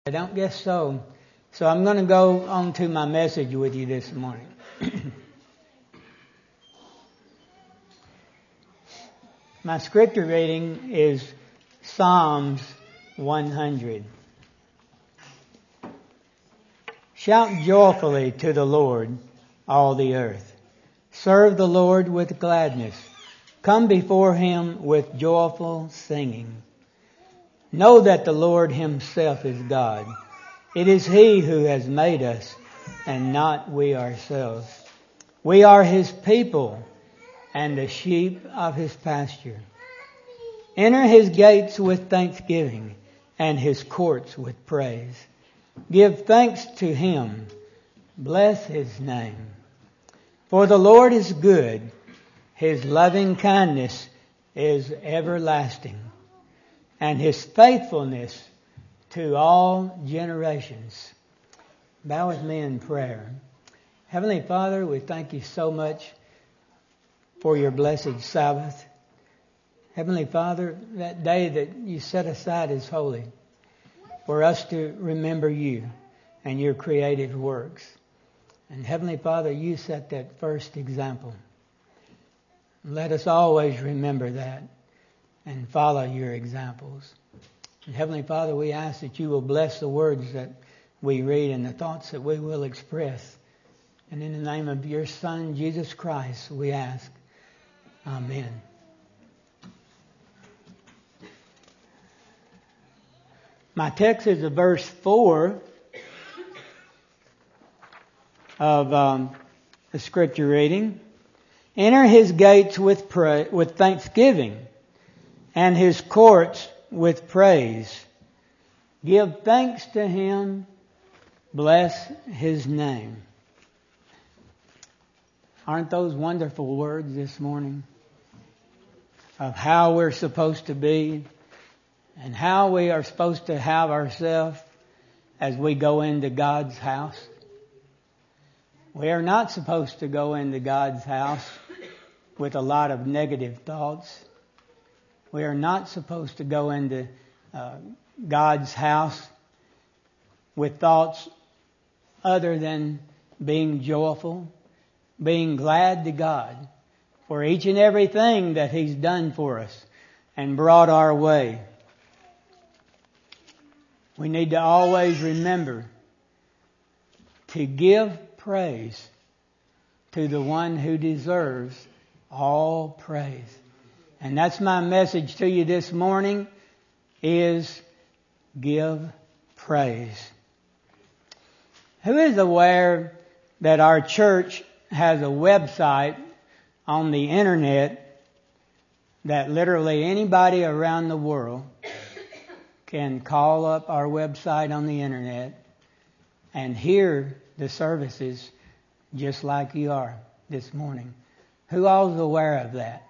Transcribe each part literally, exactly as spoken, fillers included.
I don't guess so. So I'm going to go on to my message with you this morning. My scripture reading is Psalms one hundred. Shout joyfully to the Lord, all the earth. Serve the Lord with gladness. Come before Him with joyful singing. Know that the Lord Himself is God. It is He who has made us, and not we ourselves. We are His people, and the sheep of His pasture. Enter His gates with thanksgiving, and His courts with praise. Give thanks to Him. Bless His name. For the Lord is good. His loving kindness is everlasting, and His faithfulness to all generations. Bow with me in prayer. Heavenly Father, we thank You so much for Your blessed Sabbath. Heavenly Father, that day that You set aside is holy for us to remember You and Your creative works. And Heavenly Father, You set that first example. Let us always remember that and follow Your examples. And Heavenly Father, we ask that You will bless the words that we read and the thoughts that we will express. And in the name of Your Son, Jesus Christ, we ask. Amen. My text is verse four of um, the scripture reading. Enter His gates with pray, with thanksgiving, and His courts with praise. Give thanks to Him. Bless His name. Aren't those wonderful words this morning? Of how we're supposed to be and how we are supposed to have ourselves as we go into God's house. We are not supposed to go into God's house with a lot of negative thoughts. We are not supposed to go into uh, God's house with thoughts other than being joyful, being glad to God for each and everything that He's done for us and brought our way. We need to always remember to give praise to the one who deserves all praise. And that's my message to you this morning, is give praise. Who is aware that our church has a website on the internet that literally anybody around the world can call up our website on the internet and hear the services just like you are this morning? Who all is aware of that?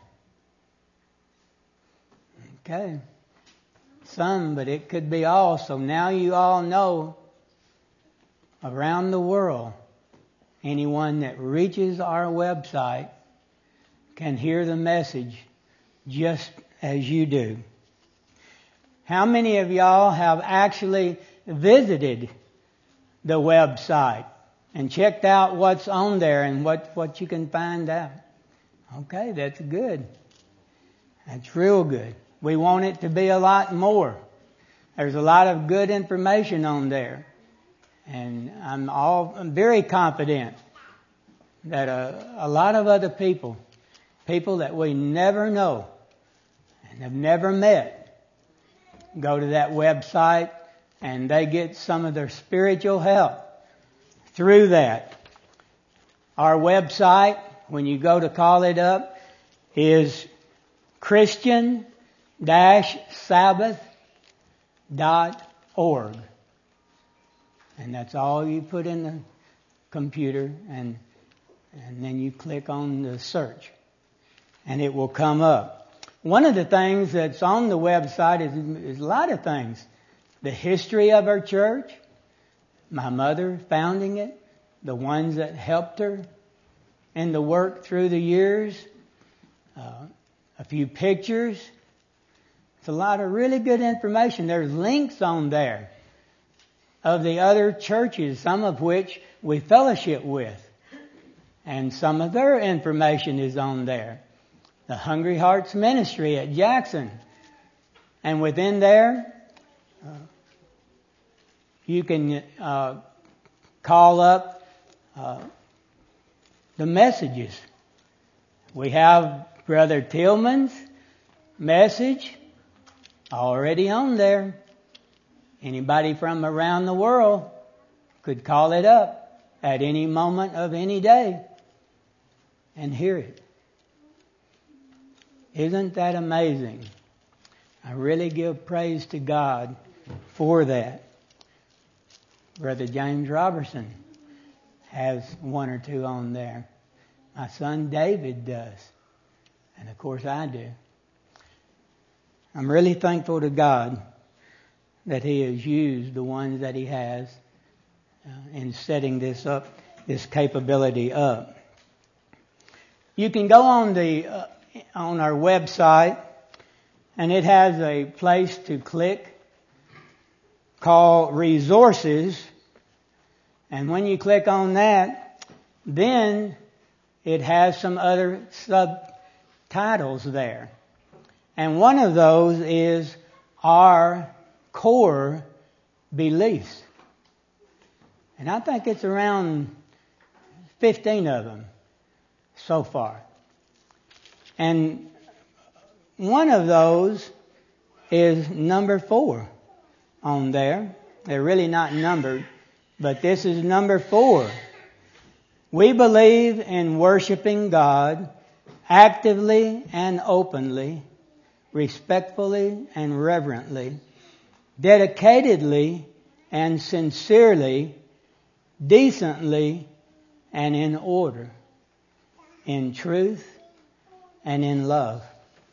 Okay. Some, but it could be all. So now you all know around the world, anyone that reaches our website can hear the message just as you do. How many of y'all have actually visited the website and checked out what's on there and what, what you can find out? Okay, that's good. That's real good. We want it to be a lot more. There's a lot of good information on there. And I'm all I'm very confident that a, a lot of other people, people that we never know and have never met, go to that website and they get some of their spiritual help through that. Our website, when you go to call it up, is Christian Sabbath dot org. And that's all you put in the computer, and and then you click on the search and it will come up. One of the things that's on the website is, is a lot of things. The history of our church, my mother founding it, the ones that helped her in the work through the years, uh, a few pictures. It's a lot of really good information. There's links on there of the other churches, some of which we fellowship with. And some of their information is on there. The Hungry Hearts Ministry at Jackson. And within there, uh, you can uh, call up uh, the messages. We have Brother Tillman's message already on there. Anybody from around the world could call it up at any moment of any day and hear it. Isn't that amazing? I really give praise to God for that. Brother James Robertson has one or two on there. My son David does. And of course I do. I'm really thankful to God that He has used the ones that He has uh, in setting this up, this capability up. You can go on the uh, on our website, and it has a place to click called Resources. And when you click on that, then it has some other subtitles there. And one of those is Our Core Beliefs. And I think it's around fifteen of them so far. And one of those is number four on there. They're really not numbered, but this is number four. We believe in worshiping God actively and openly, respectfully and reverently, dedicatedly and sincerely, decently and in order, in truth and in love.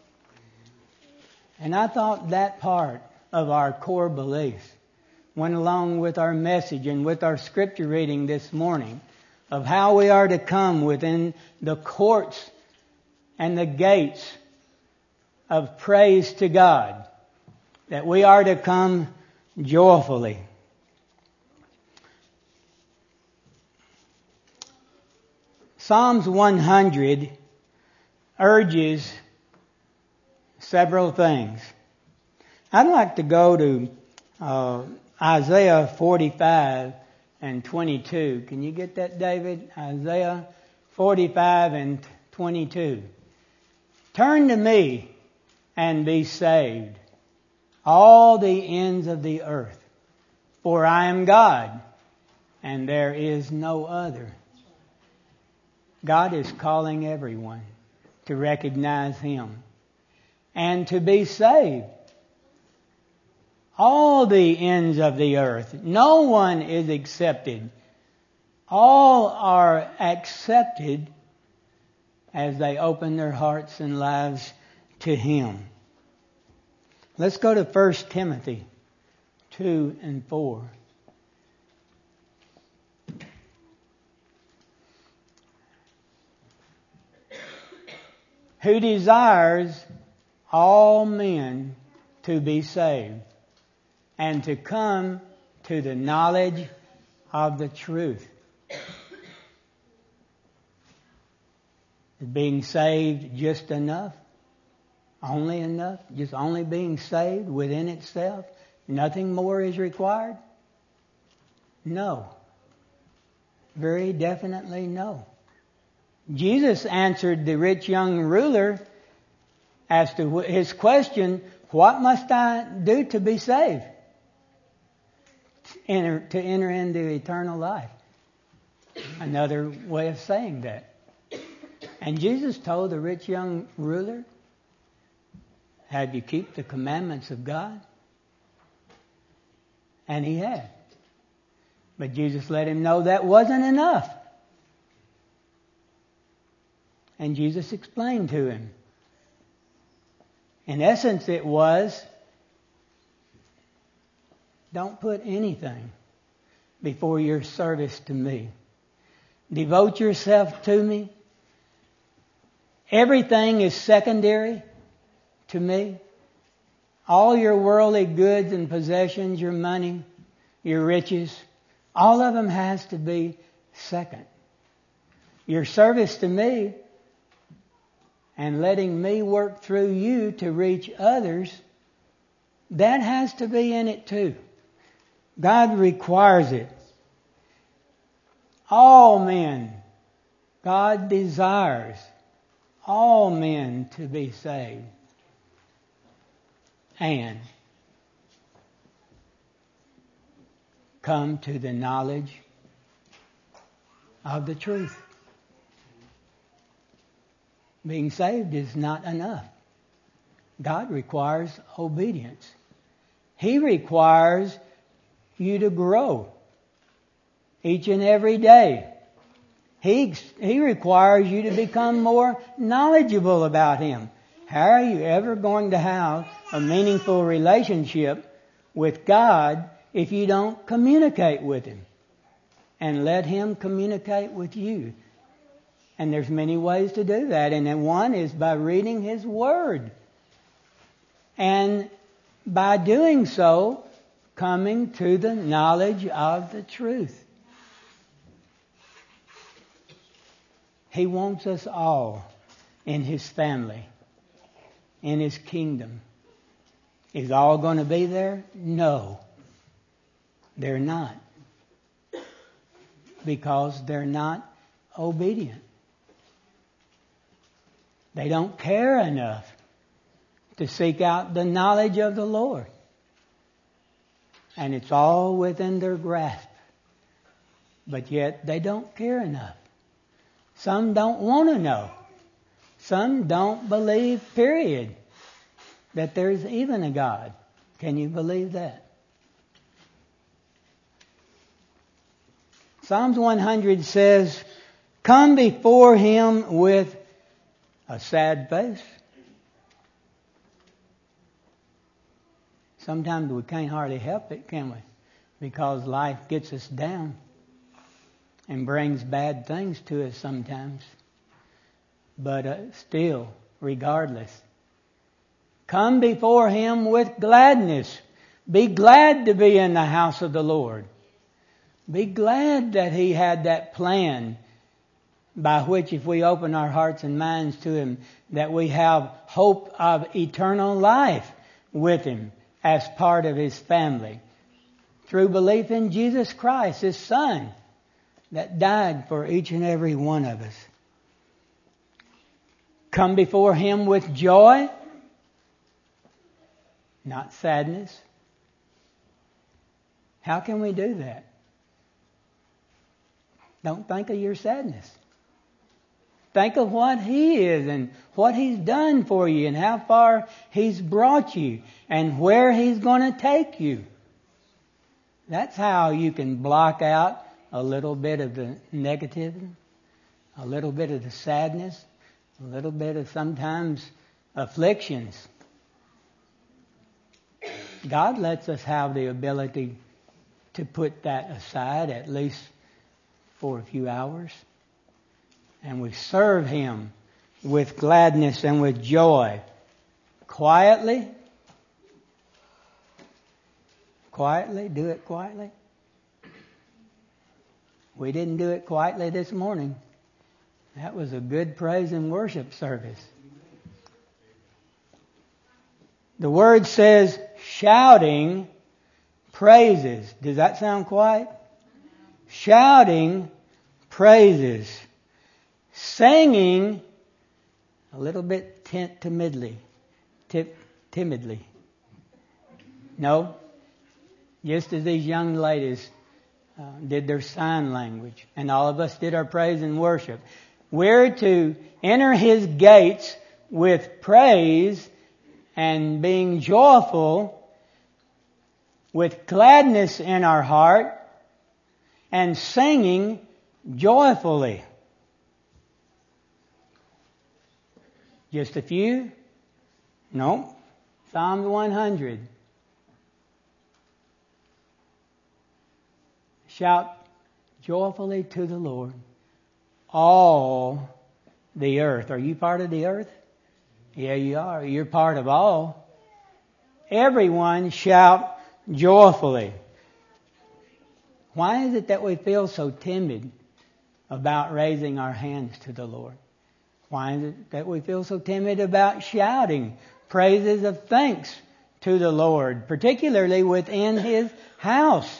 And I thought that part of our core beliefs went along with our message and with our scripture reading this morning of how we are to come within the courts and the gates of praise to God, that we are to come joyfully. Psalms one hundred urges several things. I'd like to go to uh, Isaiah forty-five and twenty-two. Can you get that, David? Isaiah forty-five and twenty-two. Turn to me and be saved, all the ends of the earth, for I am God, and there is no other. God is calling everyone to recognize Him and to be saved. All the ends of the earth. No one is accepted. All are accepted as they open their hearts and lives to Him. Let's go to First Timothy two and four. Who desires all men to be saved and to come to the knowledge of the truth. Is being saved just enough? Only enough? Just only being saved within itself? Nothing more is required? No. Very definitely no. Jesus answered the rich young ruler as to his question, what must I do to be saved? Enter, to enter into eternal life. Another way of saying that. And Jesus told the rich young ruler, have you keep the commandments of God? And he had. But Jesus let him know that wasn't enough. And Jesus explained to him. In essence, it was, don't put anything before your service to me. Devote yourself to me. Everything is secondary to me. All your worldly goods and possessions, your money, your riches, all of them has to be second. Your service to me and letting me work through you to reach others, that has to be in it too. God requires it. All men, God desires all men to be saved and come to the knowledge of the truth. Being saved is not enough. God requires obedience. He requires you to grow each and every day. He, he requires you to become more knowledgeable about Him. How are you ever going to have a meaningful relationship with God if you don't communicate with Him and let Him communicate with you? And there's many ways to do that. And then one is by reading His Word. And by doing so, coming to the knowledge of the truth. He wants us all in His family, in His kingdom. Is all going to be there? No. They're not. Because they're not obedient. They don't care enough to seek out the knowledge of the Lord. And it's all within their grasp. But yet they don't care enough. Some don't want to know. Some don't believe, period, that there's even a God. Can you believe that? Psalms one hundred says, "Come before Him with a sad face." Sometimes we can't hardly help it, can we? Because life gets us down and brings bad things to us sometimes. But uh, still, regardless, come before Him with gladness. Be glad to be in the house of the Lord. Be glad that He had that plan by which, if we open our hearts and minds to Him, that we have hope of eternal life with Him as part of His family. Through belief in Jesus Christ, His Son, that died for each and every one of us. Come before Him with joy, not sadness. How can we do that? Don't think of your sadness. Think of what He is and what He's done for you and how far He's brought you and where He's going to take you. That's how you can block out a little bit of the negativity, a little bit of the sadness, a little bit of sometimes afflictions. God lets us have the ability to put that aside at least for a few hours. And we serve Him with gladness and with joy. Quietly. Quietly. Do it quietly. We didn't do it quietly this morning. That was a good praise and worship service. The word says shouting praises. Does that sound quiet? Shouting praises. Singing a little bit tim- timidly. Tim- timidly. No? Just as these young ladies uh, did their sign language, and all of us did our praise and worship. We're to enter His gates with praise and being joyful, with gladness in our heart, and singing joyfully. Just a few? No. Psalm one hundred. Shout joyfully to the Lord, all the earth. Are you part of the earth? Yeah, you are. You're part of all. Everyone shout joyfully. Why is it that we feel so timid about raising our hands to the Lord? Why is it that we feel so timid about shouting praises of thanks to the Lord, particularly within His house?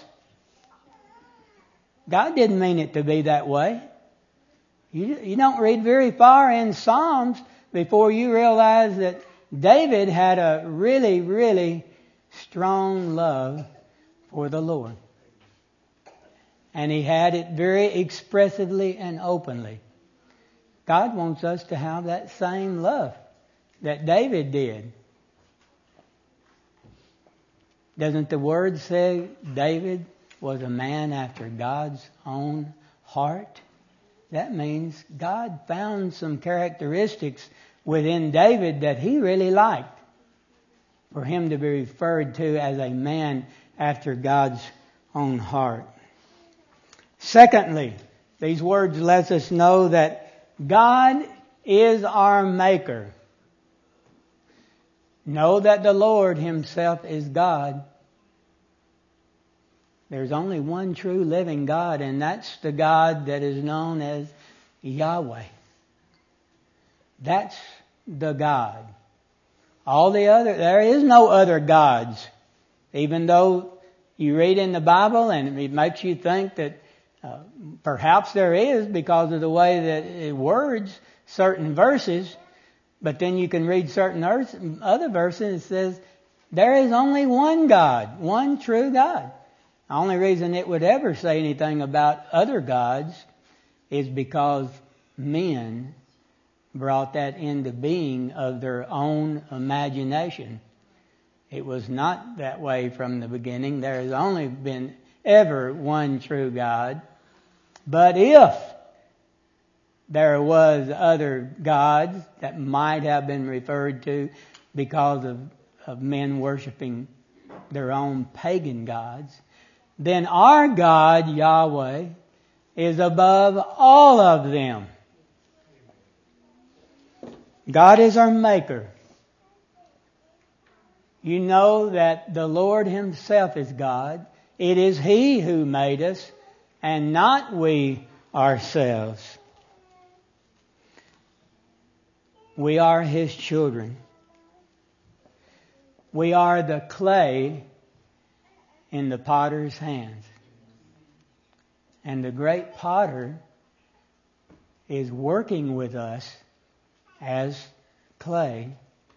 God didn't mean it to be that way. You, you don't read very far in Psalms before you realize that David had a really, really strong love for the Lord. And he had it very expressively and openly. God wants us to have that same love that David did. Doesn't the Word say David was a man after God's own heart? That means God found some characteristics within David that He really liked for him to be referred to as a man after God's own heart. Secondly, these words let us know that God is our Maker. Know that the Lord Himself is God. There's only one true living God, and that's the God that is known as Yahweh. That's the God. All the other, there is no other gods. Even though you read in the Bible and it makes you think that uh, perhaps there is because of the way that it words certain verses, but then you can read certain other verses and it says there is only one God, one true God. The only reason it would ever say anything about other gods is because men brought that into being of their own imagination. It was not that way from the beginning. There has only been ever one true God. But if there was other gods that might have been referred to because of, of men worshiping their own pagan gods, then our God, Yahweh, is above all of them. God is our Maker. You know that the Lord Himself is God. It is He who made us, and not we ourselves. We are His children. We are the clay in the potter's hands. And the great potter is working with us as clay,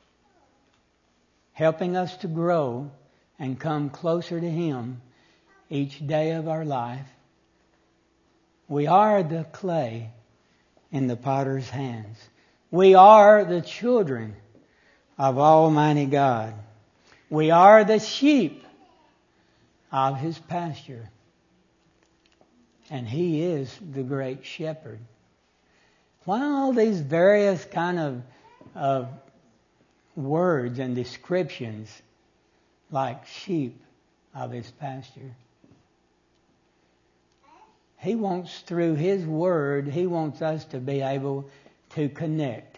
helping us to grow and come closer to Him each day of our life. We are the clay in the potter's hands. We are the children of Almighty God. We are the sheep of His pasture. And He is the great shepherd. Why all these various kind of, of words and descriptions like sheep of His pasture? He wants, through His Word, He wants us to be able to connect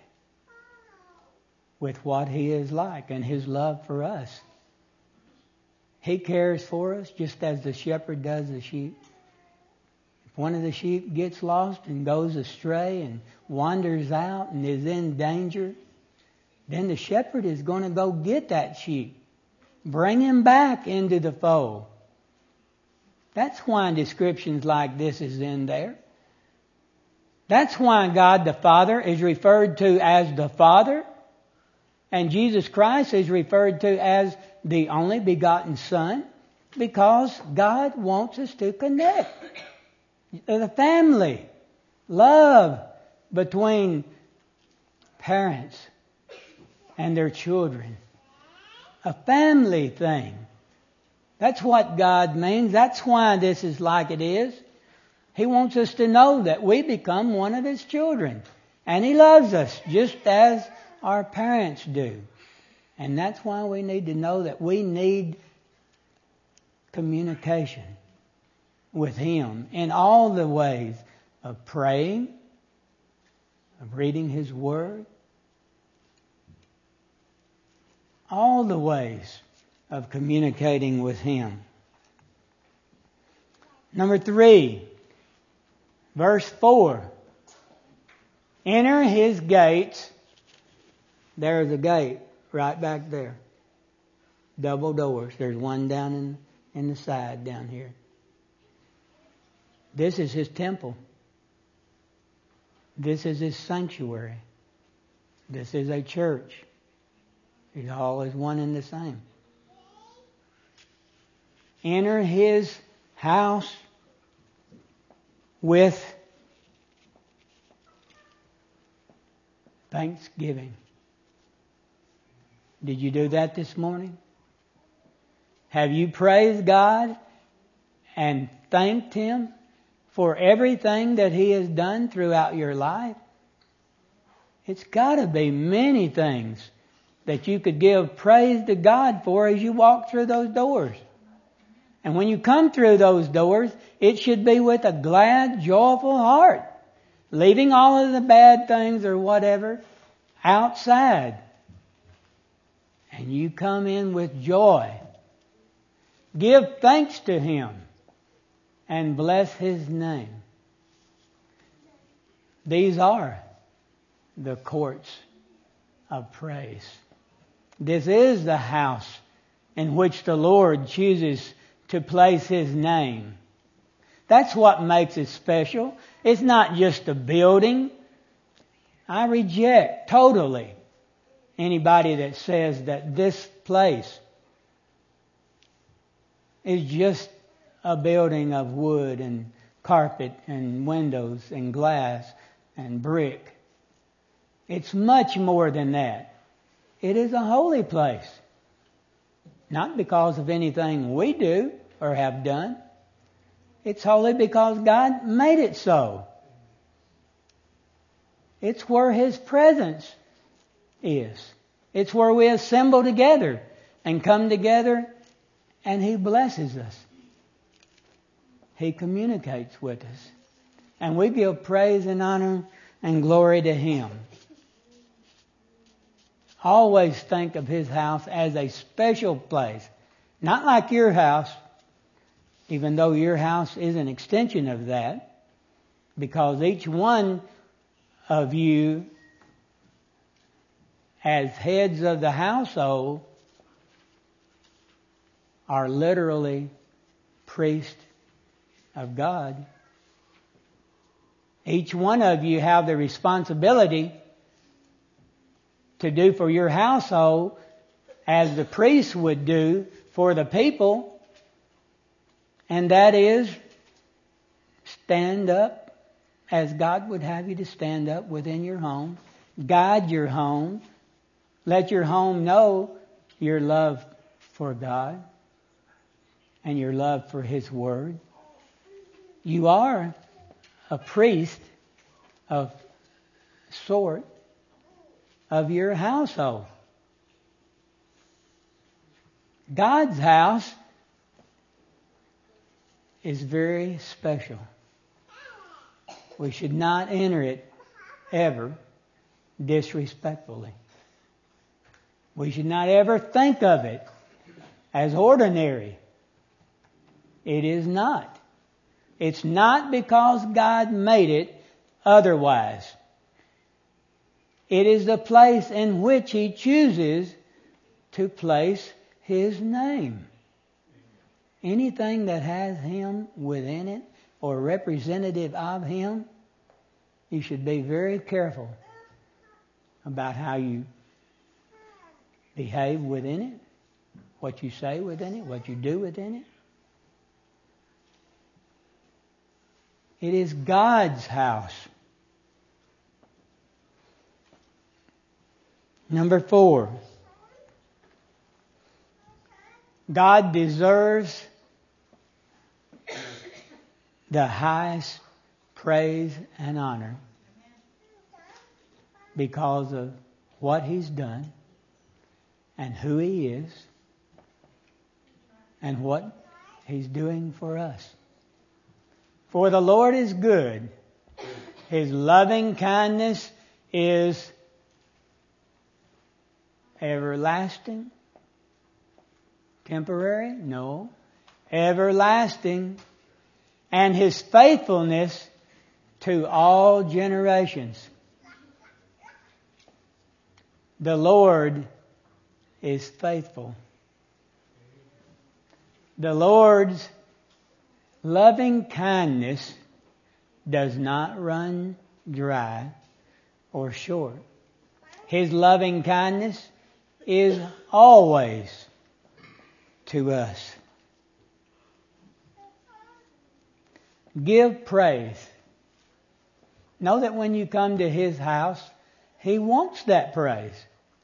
with what He is like and His love for us. He cares for us just as the shepherd does the sheep. If one of the sheep gets lost and goes astray and wanders out and is in danger, then the shepherd is going to go get that sheep, bring him back into the fold. That's why descriptions like this is in there. That's why God the Father is referred to as the Father, and Jesus Christ is referred to as the only begotten Son, because God wants us to connect. The family, love between parents and their children. A family thing. That's what God means. That's why this is like it is. He wants us to know that we become one of His children. And He loves us just as our parents do. And that's why we need to know that we need communication with Him in all the ways of praying, of reading His Word, all the ways of communicating with Him. Number three, verse four. Enter his gates. There's a gate right back there. Double doors. There's one down in, in the side down here. This is his temple. This is his sanctuary. This is a church. It all is one and the same. Enter his house with thanksgiving. Did you do that this morning? Have you praised God and thanked Him for everything that He has done throughout your life? It's got to be many things that you could give praise to God for as you walk through those doors. And when you come through those doors, it should be with a glad, joyful heart, leaving all of the bad things or whatever outside. And you come in with joy. Give thanks to Him and bless His name. These are the courts of praise. This is the house in which the Lord chooses to place His name. That's what makes it special. It's not just a building. I reject totally anybody that says that this place is just a building of wood and carpet and windows and glass and brick. It's much more than that. It is a holy place. Not because of anything we do or have done. It's holy because God made it so. It's where His presence is. It's where we assemble together and come together and He blesses us. He communicates with us. And we give praise and honor and glory to Him. Always think of His house as a special place. Not like your house, even though your house is an extension of that. Because each one of you, as heads of the household, are literally priests of God. Each one of you have the responsibility to do for your household as the priest would do for the people, and that is stand up as God would have you to stand up within your home, guide your home, let your home know your love for God and your love for His Word. You are a priest of sort of your household. God's house is very special. We should not enter it ever disrespectfully. We should not ever think of it as ordinary. It is not. It's not because God made it otherwise. It is the place in which He chooses to place His name. Anything that has Him within it or representative of Him, you should be very careful about how you behave within it, what you say within it, what you do within it. It is God's house. Number four. God deserves the highest praise and honor because of what He's done and who He is and what He's doing for us. For the Lord is good. His loving kindness is everlasting. Temporary? No. Everlasting. and His faithfulness to all generations. The Lord is faithful. The Lord's loving kindness does not run dry or short. His loving kindness is always to us. Give praise. Know that when you come to His house, He wants that praise.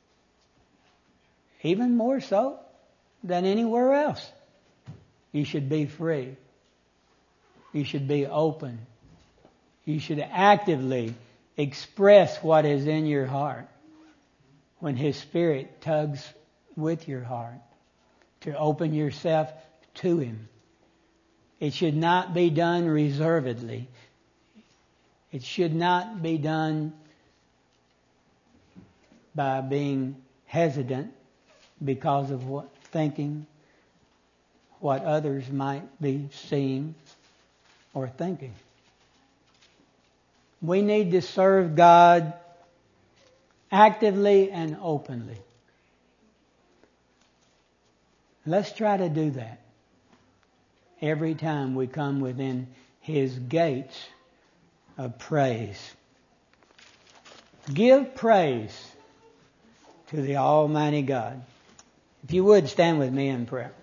Even more so than anywhere else. You should be free. You should be open. You should actively express what is in your heart when His Spirit tugs with your heart to open yourself to Him. It should not be done reservedly. It should not be done by being hesitant because of what thinking, what others might be seeing or thinking. We need to serve God actively and openly. Let's try to do that every time we come within His gates of praise. Give praise to the Almighty God. If you would, stand with me in prayer.